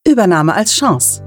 Übernahme als Chance.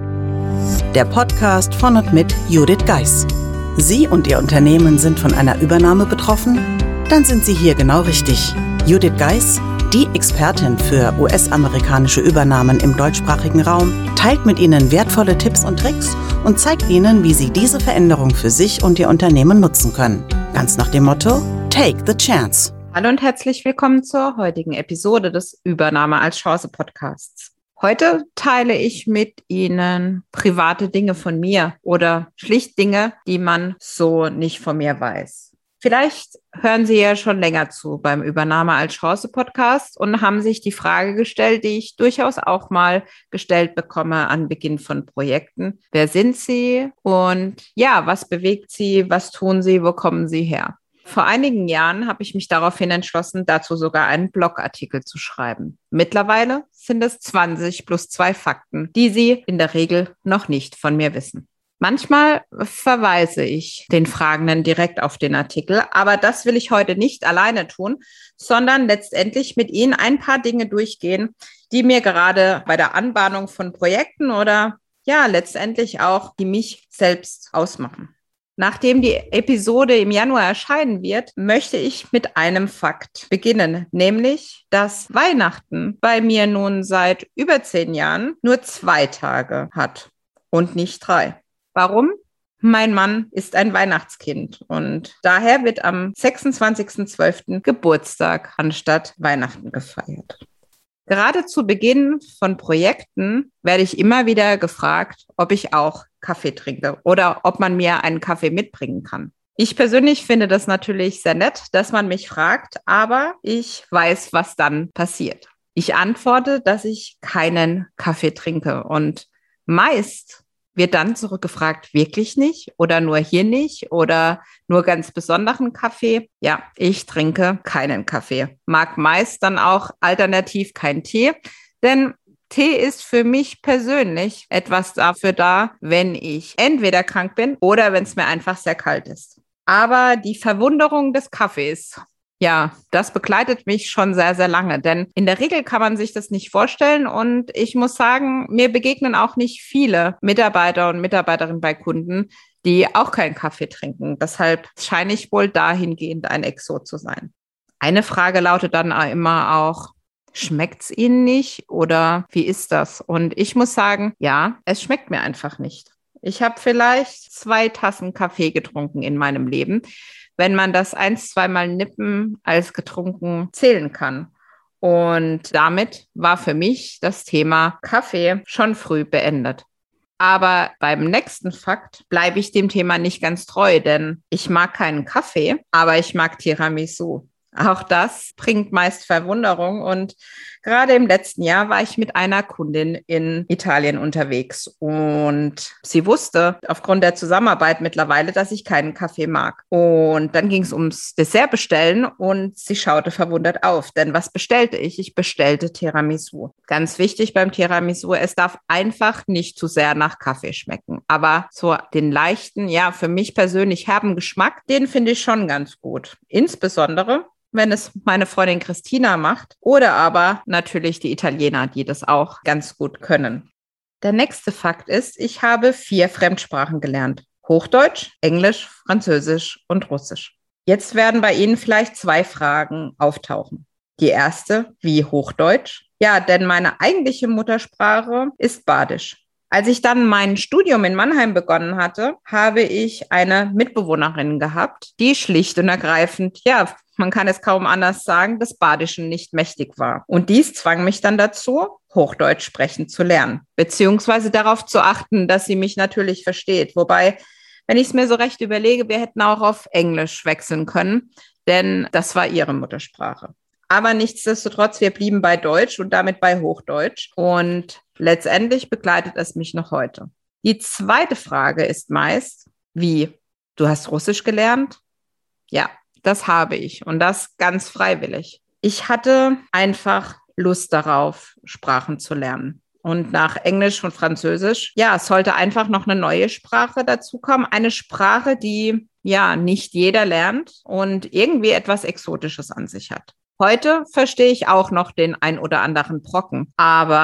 Der Podcast von und mit Judith Geis. Sie und Ihr Unternehmen sind von einer Übernahme betroffen? Dann sind Sie hier genau richtig. Judith Geis, die Expertin für US-amerikanische Übernahmen im deutschsprachigen Raum, teilt mit Ihnen wertvolle Tipps und Tricks und zeigt Ihnen, wie Sie diese Veränderung für sich und Ihr Unternehmen nutzen können. Ganz nach dem Motto: Take the chance. Hallo und herzlich willkommen zur heutigen Episode des Übernahme als Chance Podcasts. Heute teile ich mit Ihnen private Dinge von mir oder schlicht Dinge, die man so nicht von mir weiß. Vielleicht hören Sie ja schon länger zu beim Übernahme als Chance Podcast und haben sich die Frage gestellt, die ich durchaus auch mal gestellt bekomme an Beginn von Projekten. Wer sind Sie und ja, was bewegt Sie, was tun Sie, wo kommen Sie her? Vor einigen Jahren habe ich mich daraufhin entschlossen, dazu sogar einen Blogartikel zu schreiben. Mittlerweile sind es 20 plus 2 Fakten, die Sie in der Regel noch nicht von mir wissen. Manchmal verweise ich den Fragenden direkt auf den Artikel, aber das will ich heute nicht alleine tun, sondern letztendlich mit Ihnen ein paar Dinge durchgehen, die mir gerade bei der Anbahnung von Projekten oder ja letztendlich auch, die mich selbst ausmachen. Nachdem die Episode im Januar erscheinen wird, möchte ich mit einem Fakt beginnen, nämlich, dass Weihnachten bei mir nun seit über 10 Jahren nur 2 Tage hat und nicht 3. Warum? Mein Mann ist ein Weihnachtskind und daher wird am 26.12. Geburtstag anstatt Weihnachten gefeiert. Gerade zu Beginn von Projekten werde ich immer wieder gefragt, ob ich auch Kaffee trinke oder ob man mir einen Kaffee mitbringen kann. Ich persönlich finde das natürlich sehr nett, dass man mich fragt, aber ich weiß, was dann passiert. Ich antworte, dass ich keinen Kaffee trinke und meist wird dann zurückgefragt, wirklich nicht oder nur hier nicht oder nur ganz besonderen Kaffee. Ja, ich trinke keinen Kaffee. Mag meist dann auch alternativ keinen Tee, denn Tee ist für mich persönlich etwas dafür da, wenn ich entweder krank bin oder wenn es mir einfach sehr kalt ist. Aber die Verwunderung des Kaffees, ja, das begleitet mich schon sehr, sehr lange, denn in der Regel kann man sich das nicht vorstellen und ich muss sagen, mir begegnen auch nicht viele Mitarbeiter und Mitarbeiterinnen bei Kunden, die auch keinen Kaffee trinken. Deshalb scheine ich wohl dahingehend ein Exot zu sein. Eine Frage lautet dann immer auch: Schmeckt's Ihnen nicht oder wie ist das? Und ich muss sagen, ja, es schmeckt mir einfach nicht. Ich habe vielleicht 2 Tassen Kaffee getrunken in meinem Leben, wenn man das 1-2 Mal nippen als getrunken zählen kann. Und damit war für mich das Thema Kaffee schon früh beendet. Aber beim nächsten Fakt bleibe ich dem Thema nicht ganz treu, denn ich mag keinen Kaffee, aber ich mag Tiramisu. Auch das bringt meist Verwunderung und gerade im letzten Jahr war ich mit einer Kundin in Italien unterwegs und sie wusste aufgrund der Zusammenarbeit mittlerweile, dass ich keinen Kaffee mag. Und dann ging es ums Dessert bestellen und sie schaute verwundert auf, denn was bestellte ich? Ich bestellte Tiramisu. Ganz wichtig beim Tiramisu, es darf einfach nicht zu sehr nach Kaffee schmecken, aber so den leichten, ja für mich persönlich herben Geschmack, den finde ich schon ganz gut. Insbesondere wenn es meine Freundin Christina macht oder aber natürlich die Italiener, die das auch ganz gut können. Der nächste Fakt ist, ich habe 4 Fremdsprachen gelernt: Hochdeutsch, Englisch, Französisch und Russisch. Jetzt werden bei Ihnen vielleicht 2 Fragen auftauchen. Die erste: Wie Hochdeutsch? Ja, denn meine eigentliche Muttersprache ist Badisch. Als ich dann mein Studium in Mannheim begonnen hatte, habe ich eine Mitbewohnerin gehabt, die schlicht und ergreifend, ja, man kann es kaum anders sagen, des Badischen nicht mächtig war. Und dies zwang mich dann dazu, Hochdeutsch sprechen zu lernen, beziehungsweise darauf zu achten, dass sie mich natürlich versteht. Wobei, wenn ich es mir so recht überlege, wir hätten auch auf Englisch wechseln können, denn das war ihre Muttersprache. Aber nichtsdestotrotz, wir blieben bei Deutsch und damit bei Hochdeutsch und letztendlich begleitet es mich noch heute. Die zweite Frage ist meist: Wie? Du hast Russisch gelernt? Ja, das habe ich und das ganz freiwillig. Ich hatte einfach Lust darauf, Sprachen zu lernen. Und nach Englisch und Französisch, ja, es sollte einfach noch eine neue Sprache dazukommen. Eine Sprache, die ja nicht jeder lernt und irgendwie etwas Exotisches an sich hat. Heute verstehe ich auch noch den ein oder anderen Brocken, aber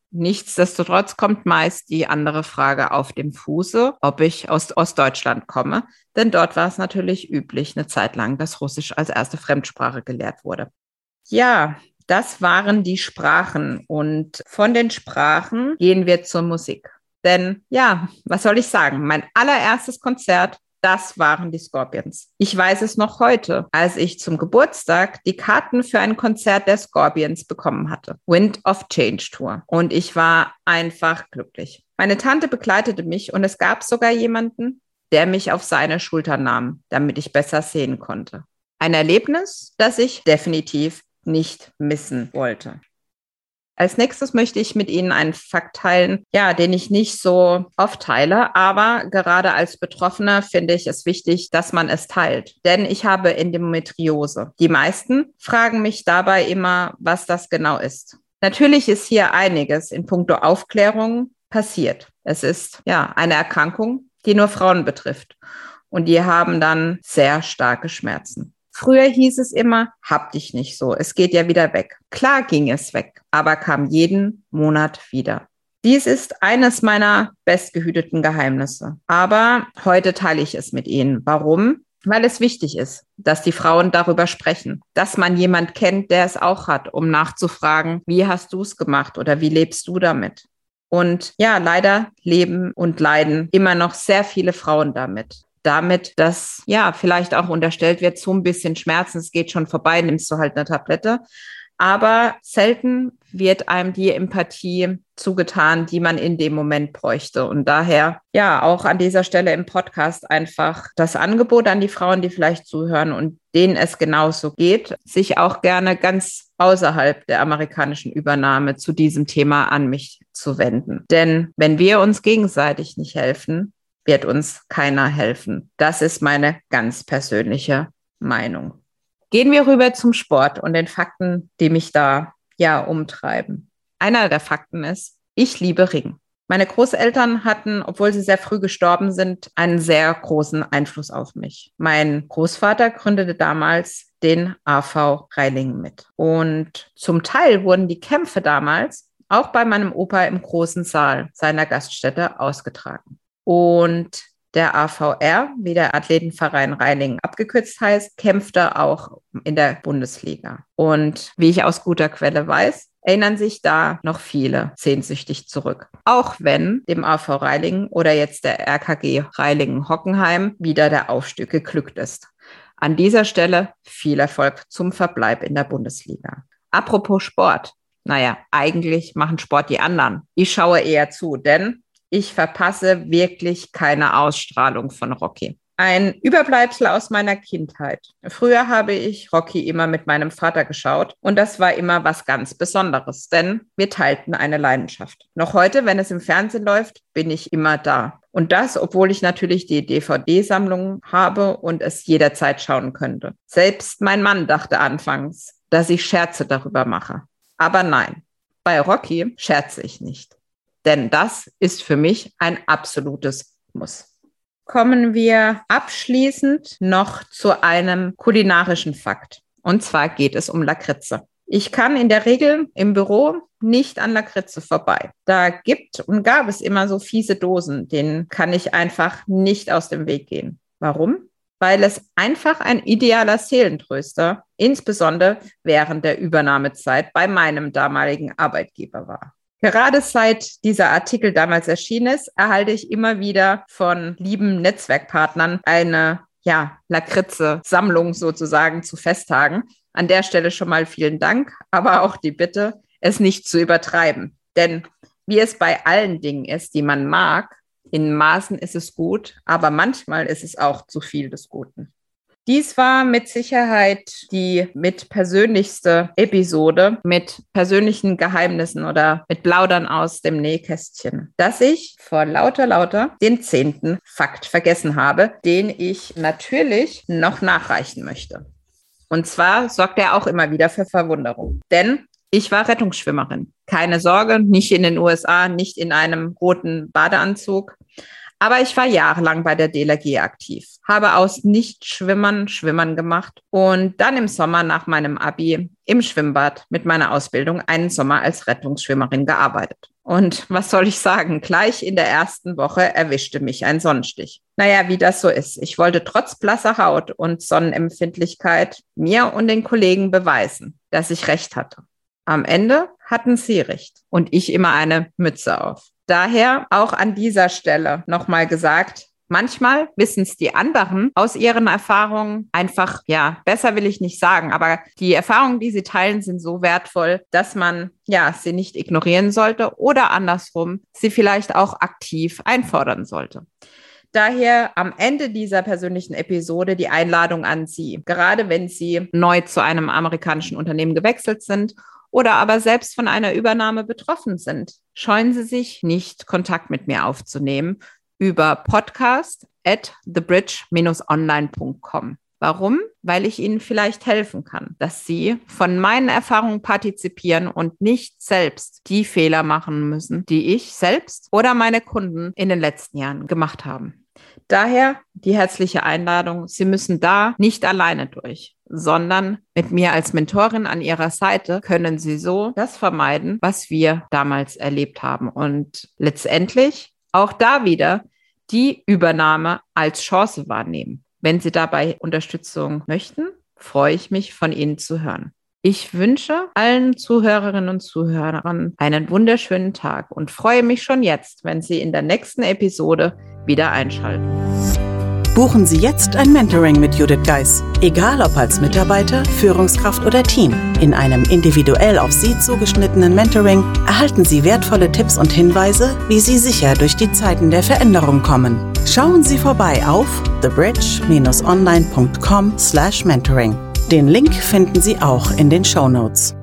Nichtsdestotrotz kommt meist die andere Frage auf dem Fuße, ob ich aus Ostdeutschland komme, denn dort war es natürlich üblich, eine Zeit lang, dass Russisch als erste Fremdsprache gelehrt wurde. Ja, das waren die Sprachen und von den Sprachen gehen wir zur Musik. Denn ja, was soll ich sagen? Mein allererstes Konzert, das waren die Scorpions. Ich weiß es noch heute, als ich zum Geburtstag die Karten für ein Konzert der Scorpions bekommen hatte. Wind of Change Tour. Und ich war einfach glücklich. Meine Tante begleitete mich und es gab sogar jemanden, der mich auf seine Schulter nahm, damit ich besser sehen konnte. Ein Erlebnis, das ich definitiv nicht missen wollte. Als nächstes möchte ich mit Ihnen einen Fakt teilen, ja, den ich nicht so oft teile, aber gerade als Betroffene finde ich es wichtig, dass man es teilt. Denn ich habe Endometriose. Die meisten fragen mich dabei immer, was das genau ist. Natürlich ist hier einiges in puncto Aufklärung passiert. Es ist ja eine Erkrankung, die nur Frauen betrifft. Und die haben dann sehr starke Schmerzen. Früher hieß es immer, hab dich nicht so, es geht ja wieder weg. Klar ging es weg, aber kam jeden Monat wieder. Dies ist eines meiner bestgehüteten Geheimnisse. Aber heute teile ich es mit Ihnen. Warum? Weil es wichtig ist, dass die Frauen darüber sprechen, dass man jemand kennt, der es auch hat, um nachzufragen, wie hast du es gemacht oder wie lebst du damit? Und ja, leider leben und leiden immer noch sehr viele Frauen damit. Damit, dass ja vielleicht auch unterstellt wird, so ein bisschen Schmerzen, es geht schon vorbei, nimmst du halt eine Tablette. Aber selten wird einem die Empathie zugetan, die man in dem Moment bräuchte. Und daher ja auch an dieser Stelle im Podcast einfach das Angebot an die Frauen, die vielleicht zuhören und denen es genauso geht, sich auch gerne ganz außerhalb der amerikanischen Übernahme zu diesem Thema an mich zu wenden. Denn wenn wir uns gegenseitig nicht helfen, wird uns keiner helfen. Das ist meine ganz persönliche Meinung. Gehen wir rüber zum Sport und den Fakten, die mich da ja umtreiben. Einer der Fakten ist, ich liebe Ring. Meine Großeltern hatten, obwohl sie sehr früh gestorben sind, einen sehr großen Einfluss auf mich. Mein Großvater gründete damals den AV Reilingen mit. Und zum Teil wurden die Kämpfe damals auch bei meinem Opa im großen Saal seiner Gaststätte ausgetragen. Und der AVR, wie der Athletenverein Reilingen abgekürzt heißt, kämpfte auch in der Bundesliga. Und wie ich aus guter Quelle weiß, erinnern sich da noch viele sehnsüchtig zurück. Auch wenn dem AV Reilingen oder jetzt der RKG Reilingen-Hockenheim wieder der Aufstieg geglückt ist. An dieser Stelle viel Erfolg zum Verbleib in der Bundesliga. Apropos Sport. Naja, eigentlich machen Sport die anderen. Ich schaue eher zu, denn ich verpasse wirklich keine Ausstrahlung von Rocky. Ein Überbleibsel aus meiner Kindheit. Früher habe ich Rocky immer mit meinem Vater geschaut und das war immer was ganz Besonderes, denn wir teilten eine Leidenschaft. Noch heute, wenn es im Fernsehen läuft, bin ich immer da. Und das, obwohl ich natürlich die DVD-Sammlung habe und es jederzeit schauen könnte. Selbst mein Mann dachte anfangs, dass ich Scherze darüber mache. Aber nein, bei Rocky scherze ich nicht. Denn das ist für mich ein absolutes Muss. Kommen wir abschließend noch zu einem kulinarischen Fakt. Und zwar geht es um Lakritze. Ich kann in der Regel im Büro nicht an Lakritze vorbei. Da gibt und gab es immer so fiese Dosen, denen kann ich einfach nicht aus dem Weg gehen. Warum? Weil es einfach ein idealer Seelentröster, insbesondere während der Übernahmezeit bei meinem damaligen Arbeitgeber war. Gerade seit dieser Artikel damals erschienen ist, erhalte ich immer wieder von lieben Netzwerkpartnern eine Lakritze-Sammlung sozusagen zu Festtagen. An der Stelle schon mal vielen Dank, aber auch die Bitte, es nicht zu übertreiben. Denn wie es bei allen Dingen ist, die man mag, in Maßen ist es gut, aber manchmal ist es auch zu viel des Guten. Dies war mit Sicherheit die mit persönlichste Episode mit persönlichen Geheimnissen oder mit Plaudern aus dem Nähkästchen, dass ich vor lauter den 10. Fakt vergessen habe, den ich natürlich noch nachreichen möchte. Und zwar sorgt er auch immer wieder für Verwunderung, denn ich war Rettungsschwimmerin. Keine Sorge, nicht in den USA, nicht in einem roten Badeanzug. Aber ich war jahrelang bei der DLRG aktiv, habe aus Nichtschwimmern Schwimmern gemacht und dann im Sommer nach meinem Abi im Schwimmbad mit meiner Ausbildung einen Sommer als Rettungsschwimmerin gearbeitet. Und was soll ich sagen? Gleich in der ersten Woche erwischte mich ein Sonnenstich. Naja, wie das so ist. Ich wollte trotz blasser Haut und Sonnenempfindlichkeit mir und den Kollegen beweisen, dass ich recht hatte. Am Ende hatten sie recht und ich immer eine Mütze auf. Daher auch an dieser Stelle nochmal gesagt, manchmal wissen es die anderen aus ihren Erfahrungen einfach, besser will ich nicht sagen, aber die Erfahrungen, die sie teilen, sind so wertvoll, dass man, sie nicht ignorieren sollte oder andersrum, sie vielleicht auch aktiv einfordern sollte. Daher am Ende dieser persönlichen Episode die Einladung an Sie, gerade wenn Sie neu zu einem amerikanischen Unternehmen gewechselt sind oder aber selbst von einer Übernahme betroffen sind. Scheuen Sie sich nicht, Kontakt mit mir aufzunehmen über podcast@thebridge-online.com. Warum? Weil ich Ihnen vielleicht helfen kann, dass Sie von meinen Erfahrungen partizipieren und nicht selbst die Fehler machen müssen, die ich selbst oder meine Kunden in den letzten Jahren gemacht haben. Daher die herzliche Einladung, Sie müssen da nicht alleine durch, sondern mit mir als Mentorin an Ihrer Seite können Sie so das vermeiden, was wir damals erlebt haben und letztendlich auch da wieder die Übernahme als Chance wahrnehmen. Wenn Sie dabei Unterstützung möchten, freue ich mich, von Ihnen zu hören. Ich wünsche allen Zuhörerinnen und Zuhörern einen wunderschönen Tag und freue mich schon jetzt, wenn Sie in der nächsten Episode wieder einschalten. Buchen Sie jetzt ein Mentoring mit Judith Geis. Egal ob als Mitarbeiter, Führungskraft oder Team. In einem individuell auf Sie zugeschnittenen Mentoring erhalten Sie wertvolle Tipps und Hinweise, wie Sie sicher durch die Zeiten der Veränderung kommen. Schauen Sie vorbei auf thebridge-online.com/mentoring. Den Link finden Sie auch in den Shownotes.